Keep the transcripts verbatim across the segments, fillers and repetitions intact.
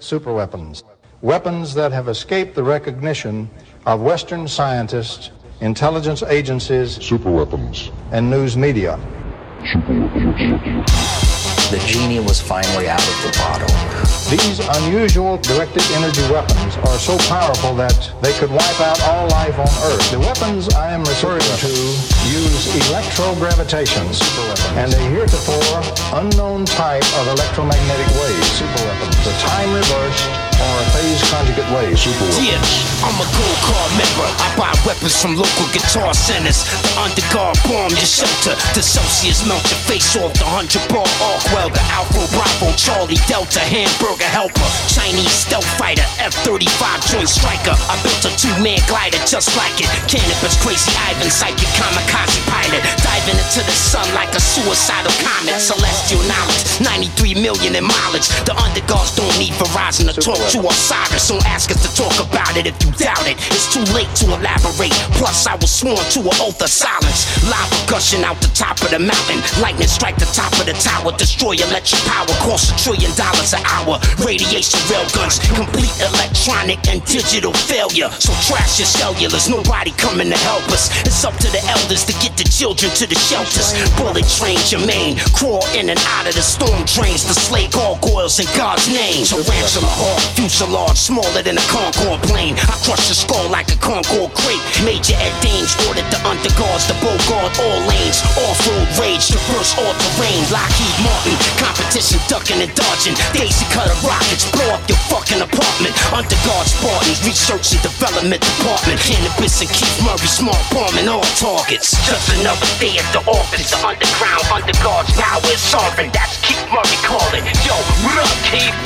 superweapons. Weapons that have escaped the recognition of Western scientists, intelligence agencies, superweapons, and news media. Superweapons. The genie was finally out of the bottle. These unusual directed energy weapons are so powerful that they could wipe out all life on Earth. The weapons I am referring to use electrogravitation and a heretofore unknown type of electromagnetic wave, superweapons, the time-reversed or phase conjugate wave, superweapons. Yeah, I'm a gold card member. I buy weapons from local guitar centers. The underguard bomb your shelter. The Celsius melt your face off. The hundred bar arc welder. Alpha Bravo Charlie Delta hamburger helper. Chinese stealth fighter F thirty-five joint striker. I built a two-man glider just like it. Cannabis crazy Ivan psychic kamikaze pilot. Diving into the sun like a suicidal comet. Celestial knowledge, ninety-three million in mileage. The underguards don't need Verizon to talk to Osiris. Don't ask us to talk about it if you doubt it. It's too late to elaborate. Plus I was sworn to an oath of silence. Lava gushing out the top of the mountain. Lightning strike the top of the tower. Destroy electric power. Cost a trillion dollars an hour. Radiation railguns. Complete electronic and digital failure. So trash your cellulars. Nobody coming to help us. It's up to the elders to get the children to the shelters. Bullet train Jermaine. Crawl in and out of the storm drains. The slay gargoyles in God's name. Tarantula hawk. Fuselage smaller than a Concorde plane. I crush your skull like a Concorde crate. Major Ed Dames ordered the underguards to bogard all lanes. Off-road rage, traverse all terrain. Lockheed Martin, competition ducking and dodging. Daisy cutter rockets, blow up your fucking apartment. Underguard Spartans, research and development department. Cannabis and Keith Murray, smart bombing all targets. Just another day at the office. The underground underguards power is sovereign. That's Keith Murray calling. Yo, what up, Keith?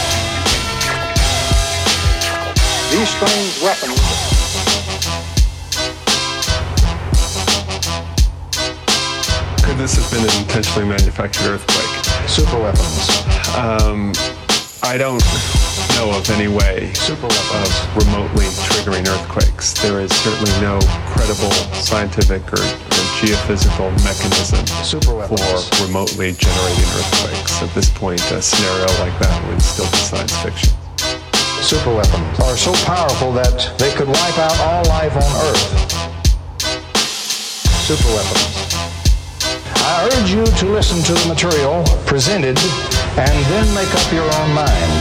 These strange weapons could this have been an intentionally manufactured earthquake? Superweapons. Um, I don't know of any way of remotely triggering earthquakes. There is certainly no credible scientific or, or geophysical mechanism for remotely generating earthquakes. At this point, a scenario like that would still be science fiction. Superweapons are so powerful that they could wipe out all life on Earth. Superweapons. I urge you to listen to the material presented and then make up your own mind.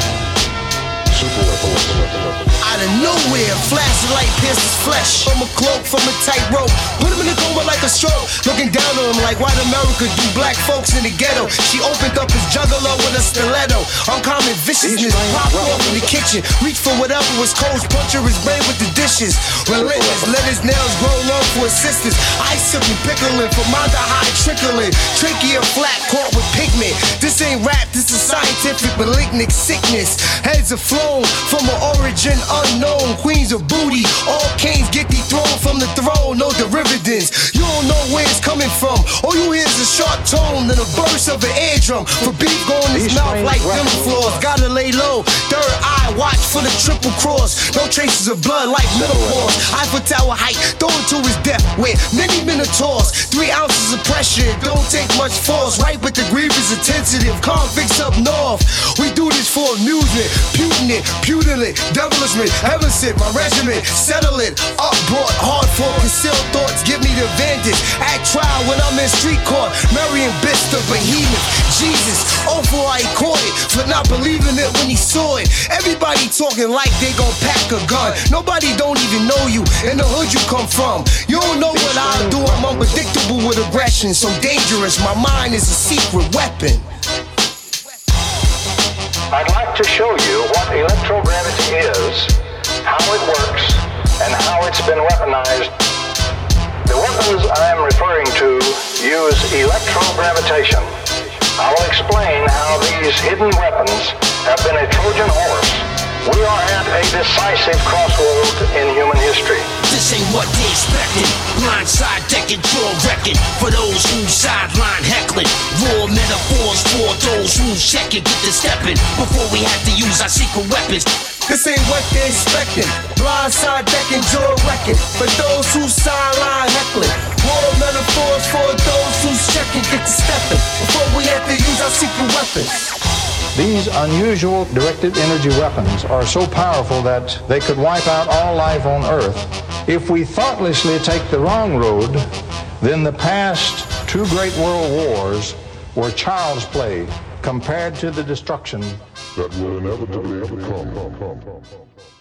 Superweapons. Out of nowhere, flashing light pierces flesh. From a cloak, from a tightrope, put him in a coma like a stroke. Looking down on him like white America do black folks in the ghetto. She opened up his juggalo with a stiletto. Uncommon viciousness, popped off in the kitchen. Reach for whatever was cold, puncture his brain with the dishes. Relentless, let his nails grow long for assistance. Ice sipping, pickling, formaldehyde trickling. Trachea flat, caught with pigment. This ain't rap, this is scientific malignant sickness. Heads are flown from an origin unknown. Queens of booty, all kings get dethroned from the throne. No derivatives, you don't know where it's coming from. All you hear is a sharp tone and a burst of an eardrum. For beef going his mouth like them floors. Gotta lay low, third eye, watch for the triple cross. No traces of blood like menopause. Eiffel Tower height, throw it to his death with many minotaurs. Three ounces of pressure, it don't take much force. Right, but the grievous attentive, convicts up north. We do this for amusement, putin it, putin it, devilishment. Heaven sent my regiment, settle it up, brought hard for concealed thoughts. Give me the advantage. Act trial when I'm in street court. Marion bitch the behemoth. Jesus, oh for I caught it for not believing it when he saw it. Everybody talking like they gon' pack a gun. Nobody don't even know you in the hood you come from. You don't know what I'll do. I'm unpredictable with aggression, so dangerous. My mind is a secret weapon. I'd like to show you what electrogravity is, how it works, and how it's been weaponized. The weapons I am referring to use electrogravitation. I will explain how these hidden weapons have been a Trojan horse. We are at a decisive crossroad in human history. This ain't what they expected. Blindside decking, jaw wrecking. For those who sideline heckling. Raw metaphors for those who checking. Get to stepping before we have to use our secret weapons. This ain't what they expecting. Blindside decking, jaw wrecking. For those who sideline heckling. Raw metaphors for those who's checking. Get to stepping before we have to use our secret weapons. These unusual directed energy weapons are so powerful that they could wipe out all life on Earth. If we thoughtlessly take the wrong road, then the past two great world wars were child's play compared to the destruction that will inevitably come.